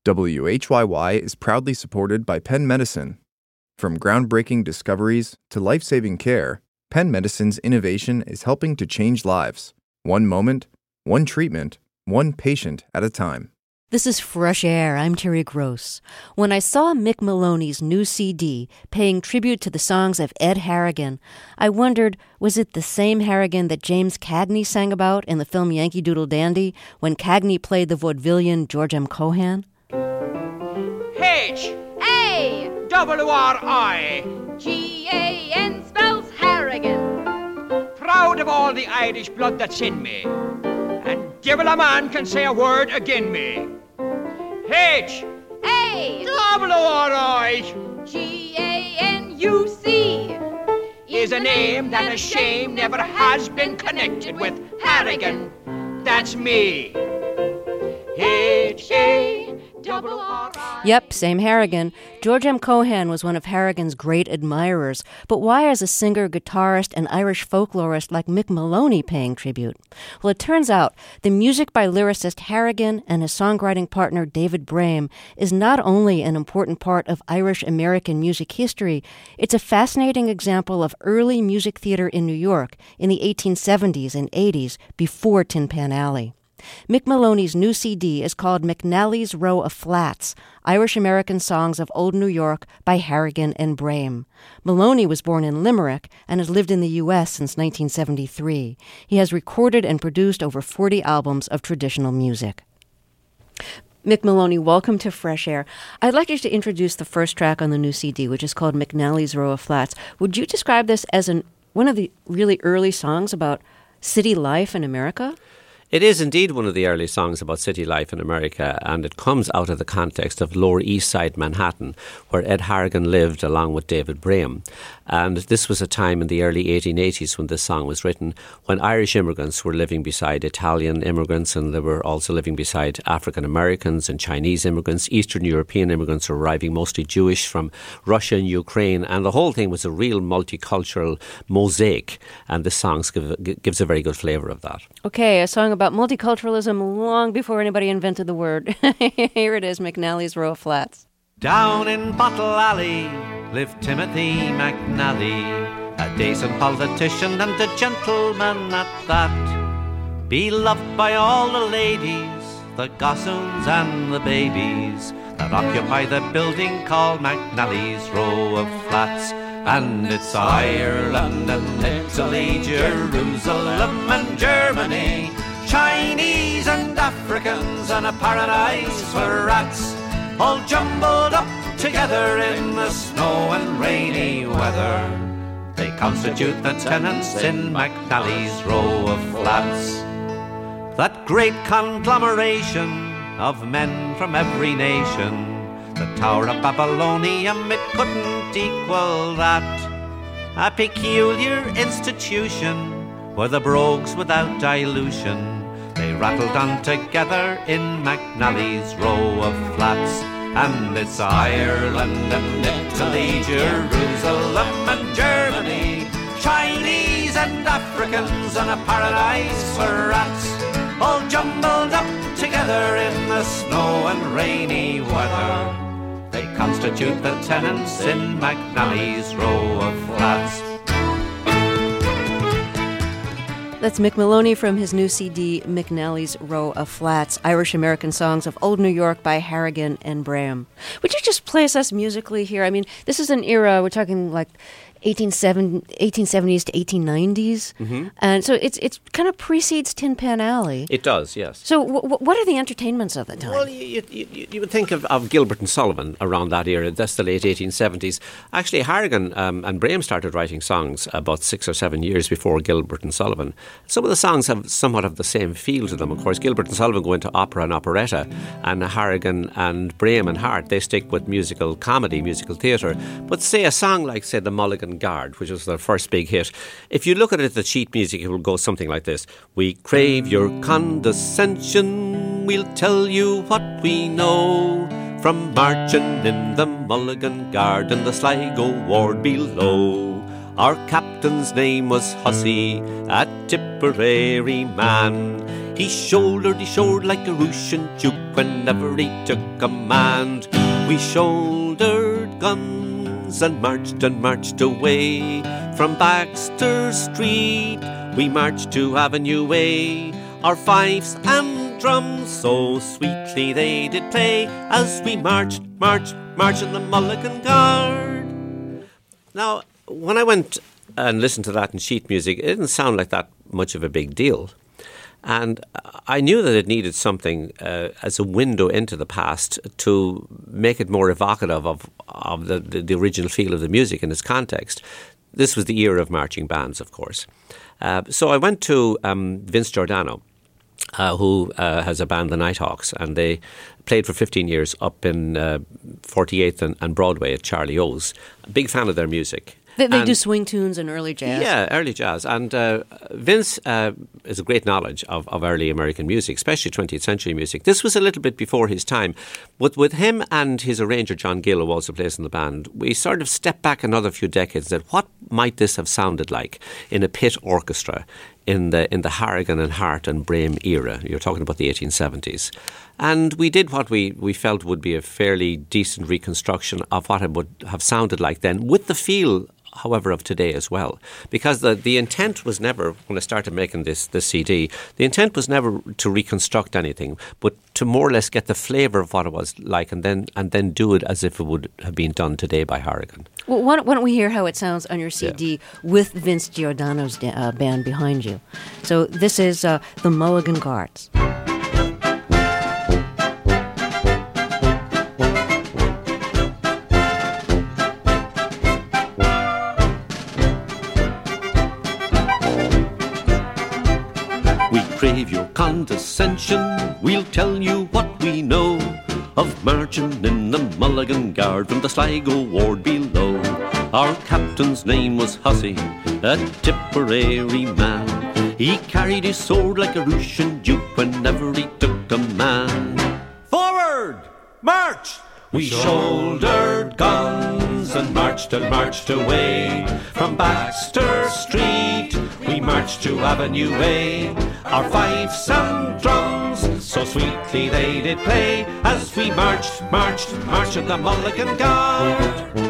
WHYY is proudly supported by Penn Medicine. From groundbreaking discoveries to life-saving care, Penn Medicine's innovation is helping to change lives. One moment, one treatment, one patient at a time. This is Fresh Air. I'm Terry Gross. When I saw Mick Maloney's new CD paying tribute to the songs of Ed Harrigan, I wondered, was it the same Harrigan that James Cagney sang about in the film Yankee Doodle Dandy when Cagney played the vaudevillian George M. Cohan? H-A-W-R-I-G-A-N spells Harrigan. Proud of all the Irish blood that's in me, and devil a man can say a word agin me. H-A-W-R-I-G-A-N-U-C is a name that a shame never has been connected with Harrigan. That's me. H-A-W-R-I. Yep, same Harrigan. George M. Cohan was one of Harrigan's great admirers. But why is a singer, guitarist, and Irish folklorist like Mick Maloney paying tribute? Well, it turns out the music by lyricist Harrigan and his songwriting partner David Brame is not only an important part of Irish-American music history, it's a fascinating example of early music theater in New York in the 1870s and 80s before Tin Pan Alley. Mick Maloney's new CD is called McNally's Row of Flats, Irish-American Songs of Old New York by Harrigan and Brame. Maloney was born in Limerick and has lived in the U.S. since 1973. He has recorded and produced over 40 albums of traditional music. Mick Maloney, welcome to Fresh Air. I'd like you to introduce the first track on the new CD, which is called McNally's Row of Flats. Would you describe this as one of the really early songs about city life in America? It is indeed one of the early songs about city life in America, and it comes out of the context of Lower East Side Manhattan, where Ed Harrigan lived along with David Brame. And this was a time in the early 1880s when this song was written, when Irish immigrants were living beside Italian immigrants, and they were also living beside African Americans and Chinese immigrants. Eastern European immigrants were arriving, mostly Jewish, from Russia and Ukraine, and the whole thing was a real multicultural mosaic, and this song gives a very good flavour of that. Okay, a song about multiculturalism long before anybody invented the word. Here it is, McNally's Row of Flats. Down in Bottle Alley lived Timothy McNally, a decent politician and a gentleman at that. Beloved by all the ladies, the gossoons and the babies that occupy the building called McNally's Row of Flats. And it's Ireland and Italy, Jerusalem and Germany, Chinese and Africans and a paradise for rats, all jumbled up together in the snow and rainy weather. They constitute the tenants in McNally's Row of Flats. That great conglomeration of men from every nation, the Tower of Babylonium, it couldn't equal that. A peculiar institution were the brogues without dilution. They rattled on together in McNally's Row of Flats. And it's Ireland and Italy, Jerusalem and Germany, Chinese and Africans and a paradise for rats, all jumbled up together in the snow and rainy weather. They constitute the tenants in McNally's Row of Flats. That's Mick Maloney from his new CD, McNally's Row of Flats, Irish-American Songs of Old New York by Harrigan and Brame. Would you just place us musically here? I mean, this is an era, we're talking like 1870s to 1890s. Mm-hmm. And so it's kind of precedes Tin Pan Alley. It does, yes. So what are the entertainments of the time? Well, you would think of Gilbert and Sullivan around that era. That's the late 1870s. Actually, Harrigan and Brame started writing songs about 6 or 7 years before Gilbert and Sullivan. Some of the songs have somewhat of the same feel to them. Of course, Gilbert and Sullivan go into opera and operetta, and Harrigan and Brame and Hart, they stick with musical comedy, musical theatre. But say a song like, say, The Mulligan Guard, which was their first big hit, if you look at it, the sheet music, it will go something like this. We crave your condescension, we'll tell you what we know, from marching in the Mulligan Guard and the Sligo ward below. Our captain's name was Hussey, a Tipperary man. He shouldered like a Russian Duke whenever he took command. We shouldered guns and marched away. From Baxter Street we marched to Avenue A. Our fifes and drums so sweetly they did play, as we marched in the Mulligan Guard. Now, when I went and listened to that in sheet music, it didn't sound like that much of a big deal. And I knew that it needed something as a window into the past to make it more evocative of the original feel of the music in its context. This was the era of marching bands, of course. So I went to Vince Giordano, who has a band, the Nighthawks, and they played for 15 years up in 48th and Broadway at Charlie O's. A big fan of their music. They do swing tunes and early jazz. Yeah, early jazz. And Vince has a great knowledge of early American music, especially 20th century music. This was a little bit before his time. But with him and his arranger, John Gill, who also plays in the band, we sort of stepped back another few decades and said, what might this have sounded like in a pit orchestra in the Harrigan and Hart and Brame era? You're talking about the 1870s. And we did what we felt would be a fairly decent reconstruction of what it would have sounded like then, with the feel, however, of today as well. Because the intent was never, when I started making this CD, the intent was never to reconstruct anything, but to more or less get the flavour of what it was like and then do it as if it would have been done today by Harrigan. Well, why don't we hear how it sounds on your CD with Vince Giordano's band behind you? So this is the Mulligan Guards. Crave your condescension, we'll tell you what we know of marching in the Mulligan Guard from the Sligo ward below. Our captain's name was Hussey, a Tipperary man. He carried his sword like a Russian Duke whenever he took command. Forward! March! We shouldered guns and marched away. From Baxter Street we marched to Avenue A. Our fifes and drums so sweetly they did play, as we marched in the Mulligan Guard.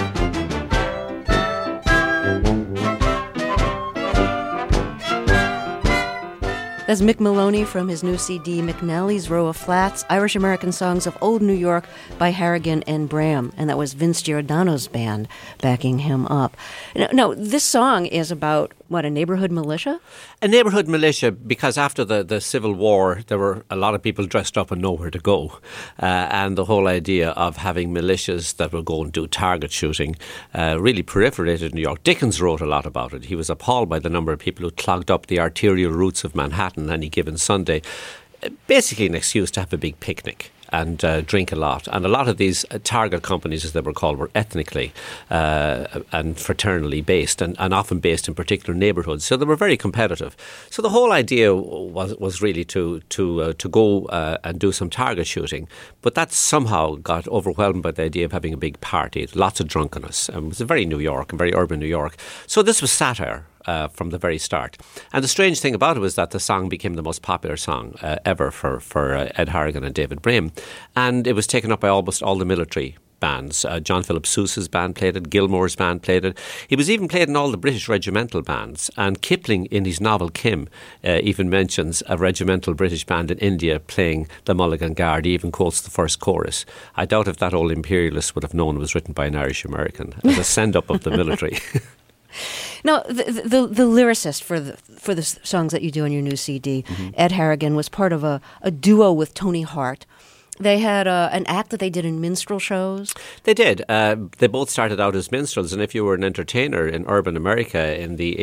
That's Mick Maloney from his new CD, McNally's Row of Flats, Irish-American Songs of Old New York by Harrigan and Brame. And that was Vince Giordano's band backing him up. No, this song is about, what, a neighborhood militia? A neighborhood militia, because after the Civil War, there were a lot of people dressed up and nowhere to go. And the whole idea of having militias that would go and do target shooting really proliferated in New York. Dickens wrote a lot about it. He was appalled by the number of people who clogged up the arterial routes of Manhattan any given Sunday. Basically an excuse to have a big picnic and drink a lot. And a lot of these target companies, as they were called, were ethnically and fraternally based and often based in particular neighbourhoods. So they were very competitive. So the whole idea was really to go and do some target shooting. But that somehow got overwhelmed by the idea of having a big party, lots of drunkenness. It was a very New York, and very urban New York. So this was satire. From the very start. And the strange thing about it was that the song became the most popular song ever for Ed Harrigan and David Brame. And it was taken up by almost all the military bands. John Philip Sousa's band played it, Gilmore's band played it. It was even played in all the British regimental bands. And Kipling, in his novel Kim, even mentions a regimental British band in India playing the Mulligan Guard. He even quotes the first chorus. I doubt if that old imperialist would have known it was written by an Irish American as a send-up of the military. Now, the lyricist for the songs that you do on your new CD, Ed Harrigan, was part of a duo with Tony Hart. They had an act that they did in minstrel shows. They did. They both started out as minstrels, and if you were an entertainer in urban America in the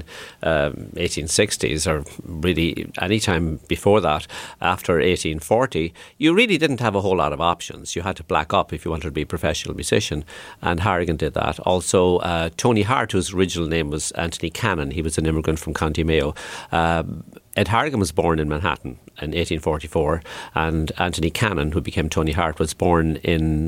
1860s, or really any time before that, after 1840, you really didn't have a whole lot of options. You had to black up if you wanted to be a professional musician, and Harrigan did that. Also, Tony Hart, whose original name was Anthony Cannon, he was an immigrant from County Mayo. Ed Harrigan was born in Manhattan in 1844, and Anthony Cannon, who became Tony Hart, was born in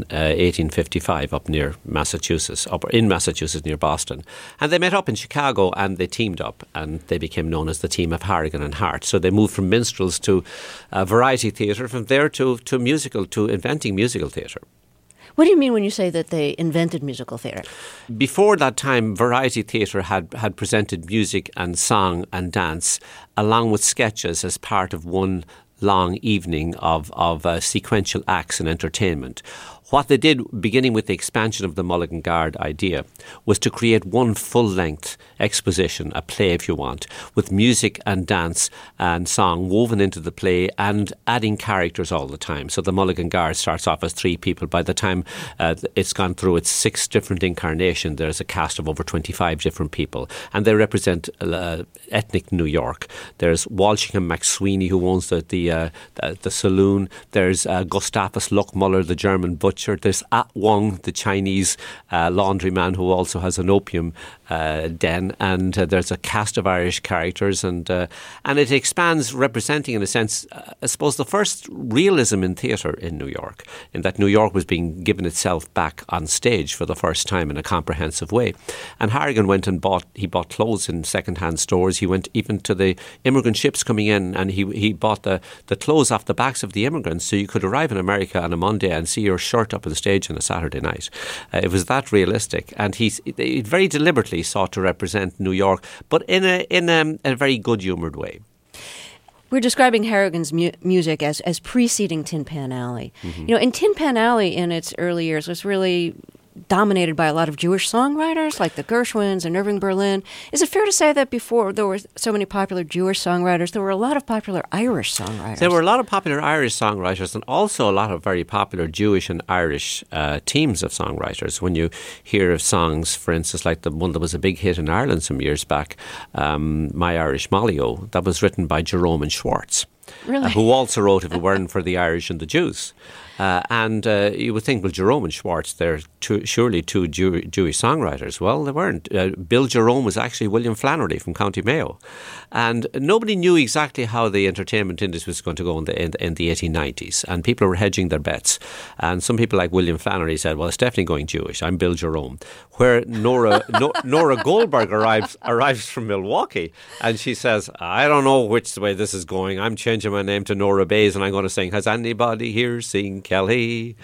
1855 up near Massachusetts, up in Massachusetts near Boston. And they met up in Chicago and they teamed up and they became known as the team of Harrigan and Hart. So they moved from minstrels to variety theatre, from there to inventing musical theatre. What do you mean when you say that they invented musical theatre? Before that time, variety theatre had presented music and song and dance along with sketches as part of one long evening of sequential acts and entertainment. What they did, beginning with the expansion of the Mulligan Guard idea, was to create one full-length exposition, a play if you want, with music and dance and song woven into the play and adding characters all the time. So the Mulligan Guard starts off as 3 people. By the time it's gone through its 6 different incarnations, there's a cast of over 25 different people. And they represent ethnic New York. There's Walshingham McSweeney, who owns the saloon. There's Gustavus Luckmuller, the German butcher. There's Ah Wong, the Chinese laundryman, who also has an opium den, and there's a cast of Irish characters, and it expands, representing, in a sense, I suppose, the first realism in theatre in New York, in that New York was being given itself back on stage for the first time in a comprehensive way. And Harrigan went and bought clothes in second-hand stores. He went even to the immigrant ships coming in, and he bought the clothes off the backs of the immigrants, so you could arrive in America on a Monday and see your shirt up on stage on a Saturday night. It was that realistic, and he very deliberately sought to represent New York, but in a very good humoured way. We're describing Harrigan's music as preceding Tin Pan Alley. Mm-hmm. You know, in Tin Pan Alley in its early years was really dominated by a lot of Jewish songwriters like the Gershwins and Irving Berlin. Is it fair to say that before there were so many popular Jewish songwriters, there were a lot of popular Irish songwriters? There were a lot of popular Irish songwriters and also a lot of very popular Jewish and Irish teams of songwriters. When you hear of songs, for instance, like the one that was a big hit in Ireland some years back, My Irish Molly-O, that was written by Jerome and Schwartz. Really? Who also wrote If It Weren't for the Irish and the Jews. And you would think, well, Jerome and Schwartz, they're surely two Jewish songwriters. Well, they weren't. Bill Jerome was actually William Flannery from County Mayo. And nobody knew exactly how the entertainment industry was going to go in the 1890s. And people were hedging their bets. And some people like William Flannery said, well, it's definitely going Jewish. I'm Bill Jerome. Where Nora Goldberg arrives from Milwaukee. And she says, I don't know which way this is going. I'm changing my name to Nora Bayes and I'm going to sing, has anybody here seen Kelly?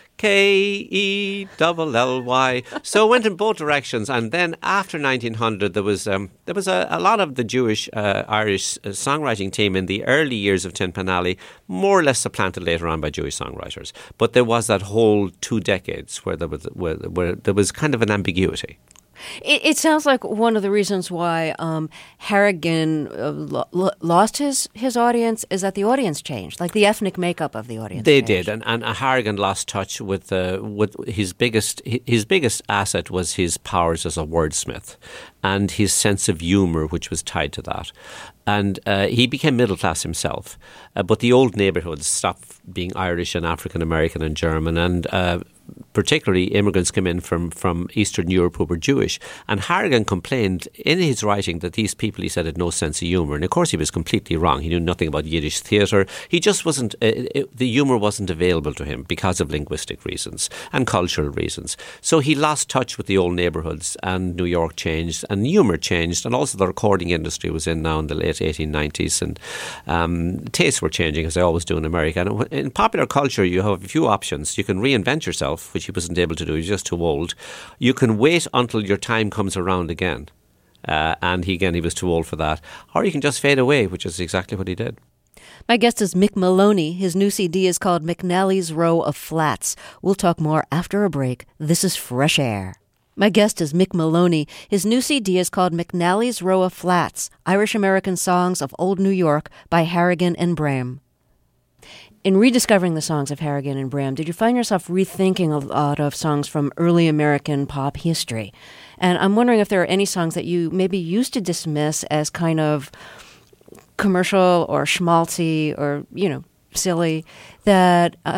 Kelly. So it went in both directions, and then after 1900 there was a lot of the Jewish Irish songwriting team in the early years of Tin Pan Alley, more or less supplanted later on by Jewish songwriters. But there was that whole 2 decades where there was kind of an ambiguity. It sounds like one of the reasons why Harrigan lost his audience is that the audience changed, like the ethnic makeup of the audience. They changed. did, and Harrigan lost touch with his biggest asset was his powers as a wordsmith and his sense of humour, which was tied to that. And he became middle class himself, but the old neighbourhoods stopped being Irish and African American and German, and particularly immigrants came in from Eastern Europe who were Jewish. And Harrigan complained in his writing that these people, he said, had no sense of humour. And of course he was completely wrong. He knew nothing about Yiddish theatre. He just wasn't, the humour wasn't available to him because of linguistic reasons and cultural reasons. So he lost touch with the old neighbourhoods, and New York changed and humour changed, and also the recording industry was in now in the late 1890s, and tastes were changing, as they always do in America. And in popular culture you have a few options. You can reinvent yourself, which he wasn't able to do. He's just too old. You can wait until your time comes around again. And he was too old for that. Or you can just fade away, which is exactly what he did. My guest is Mick Maloney. His new CD is called McNally's Row of Flats. We'll talk more after a break. This is Fresh Air. My guest is Mick Maloney. His new CD is called McNally's Row of Flats, Irish-American Songs of Old New York by Harrigan and Brame. In rediscovering the songs of Harrigan and Brame, did you find yourself rethinking a lot of songs from early American pop history? And I'm wondering if there are any songs that you maybe used to dismiss as kind of commercial or schmaltzy or, silly, that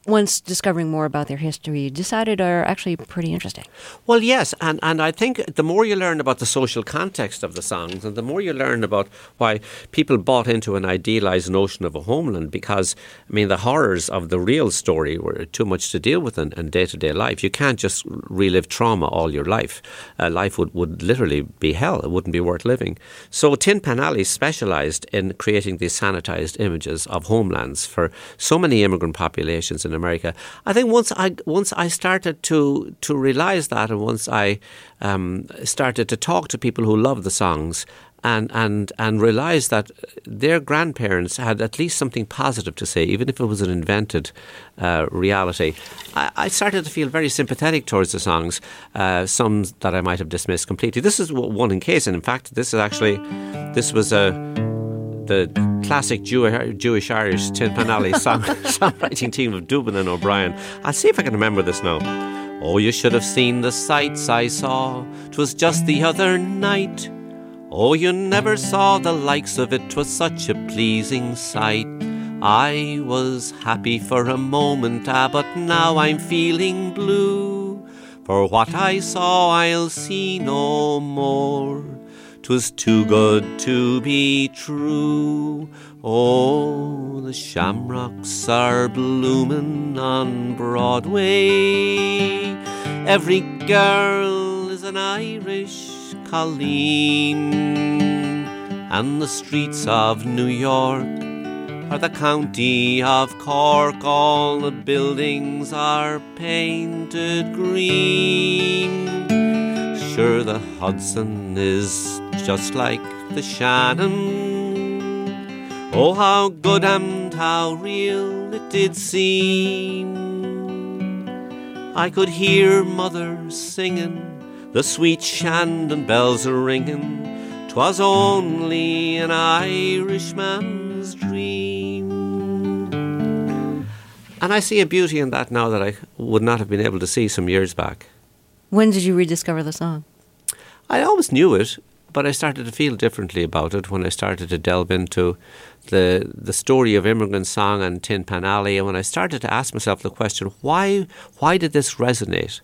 once discovering more about their history, you decided are actually pretty interesting. Well, yes, and I think the more you learn about the social context of the songs and the more you learn about why people bought into an idealised notion of a homeland, because, I mean, the horrors of the real story were too much to deal with in day-to-day life. You can't just relive trauma all your life. Life would literally be hell. It wouldn't be worth living. So Tin Pan Alley specialised in creating these sanitised images of homelands for so many immigrant populations in America. I think once I started to realise that, and once I started to talk to people who love the songs and realised that their grandparents had at least something positive to say, even if it was an invented reality, I started to feel very sympathetic towards the songs, some that I might have dismissed completely. This is one in case, and in fact, this was the classic Jewish-Irish Tin Pan Alley songwriting team of Dubin and O'Brien. I'll see if I can remember this now. Oh, you should have seen the sights I saw, 'twas just the other night. Oh, you never saw the likes of it, 'twas such a pleasing sight. I was happy for a moment, but now I'm feeling blue. For what I saw I'll see no more. 'Twas too good to be true. Oh, the shamrocks are bloomin' on Broadway. Every girl is an Irish colleen, and the streets of New York are the county of Cork. All the buildings are painted green. Sure, the Hudson is just like the Shannon. Oh, how good and how real it did seem. I could hear mother singing, the sweet Shandon bells are ringing. 'Twas only an Irishman's dream. And I see a beauty in that now that I would not have been able to see some years back. When did you rediscover the song? I always knew it, but I started to feel differently about it when I started to delve into the story of immigrant song and Tin Pan Alley, and when I started to ask myself the question, why did this resonate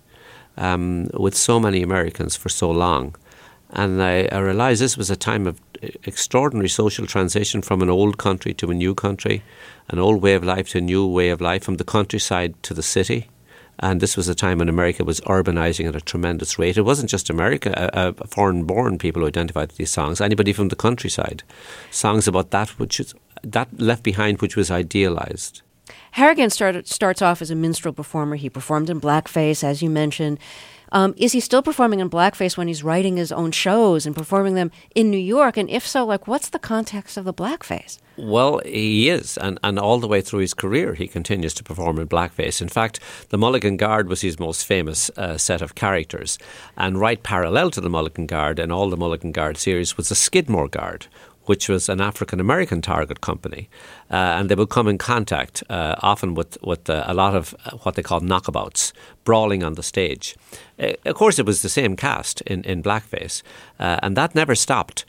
with so many Americans for so long? And I realised this was a time of extraordinary social transition from an old country to a new country, an old way of life to a new way of life, from the countryside to the city. And this was a time when America was urbanising at a tremendous rate. It wasn't just America, foreign-born people who identified these songs, anybody from the countryside. Songs about that left behind, which was idealised. Harrigan starts off as a minstrel performer. He performed in blackface, as you mentioned. Is he still performing in blackface when he's writing his own shows and performing them in New York? And if so, what's the context of the blackface? Well, he is, and all the way through his career he continues to perform in blackface. In fact, the Mulligan Guard was his most famous set of characters, and right parallel to the Mulligan Guard and all the Mulligan Guard series was the Skidmore Guard, which was an African-American target company. And they would come in contact often with a lot of what they call knockabouts, brawling on the stage. Of course, it was the same cast in blackface, and that never stopped.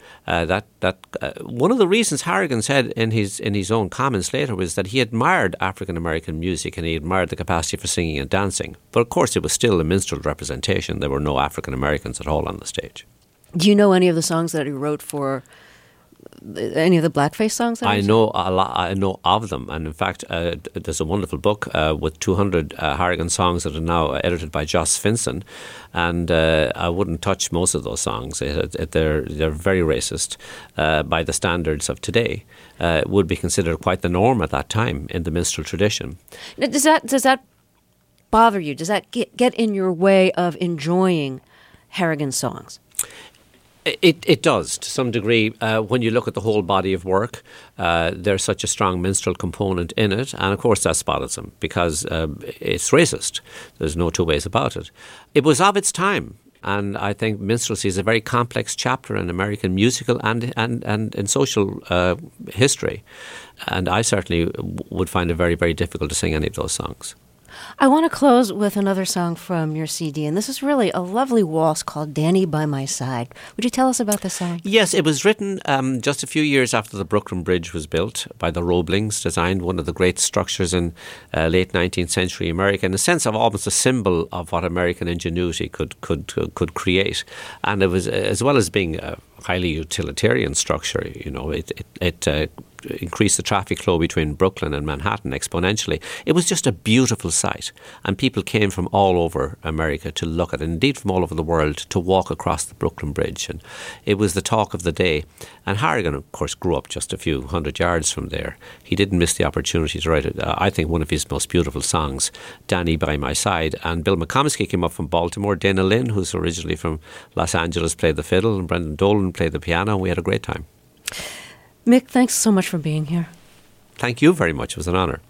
One of the reasons Harrigan said in his own comments later was that he admired African-American music and he admired the capacity for singing and dancing. But of course, it was still a minstrel representation. There were no African-Americans at all on the stage. Do you know any of the songs that he wrote for any of the blackface songs? I know a lot. I know of them, and in fact, there's a wonderful book with 200 Harrigan songs that are now edited by Joss Finson, and I wouldn't touch most of those songs. They're very racist by the standards of today. It would be considered quite the norm at that time in the minstrel tradition. Now, does that bother you? Does that get in your way of enjoying Harrigan songs? It does, to some degree. When you look at the whole body of work, there's such a strong minstrel component in it, and of course that's bothersome because it's racist. There's no two ways about it. It was of its time, and I think minstrelsy is a very complex chapter in American musical and in social history, and I certainly would find it very, very difficult to sing any of those songs. I want to close with another song from your CD, and this is really a lovely waltz called Danny by My Side. Would you tell us about this song? Yes, it was written just a few years after the Brooklyn Bridge was built by the Roeblings, designed one of the great structures in late 19th century America, in a sense of almost a symbol of what American ingenuity could create. And it was, as well as being a highly utilitarian structure, it increased the traffic flow between Brooklyn and Manhattan exponentially. It was just a beautiful sight, and people came from all over America to look at it, and indeed from all over the world to walk across the Brooklyn Bridge, and it was the talk of the day. And Harrigan, of course, grew up just a few hundred yards from there. He didn't miss the opportunity to write, I think, one of his most beautiful songs, Danny by My Side. And Bill McComsky came up from Baltimore. Dana Lynn, who's originally from Los Angeles, played the fiddle, and Brendan Dolan played the piano. We had a great time. Mick, thanks so much for being here. Thank you very much. It was an honour.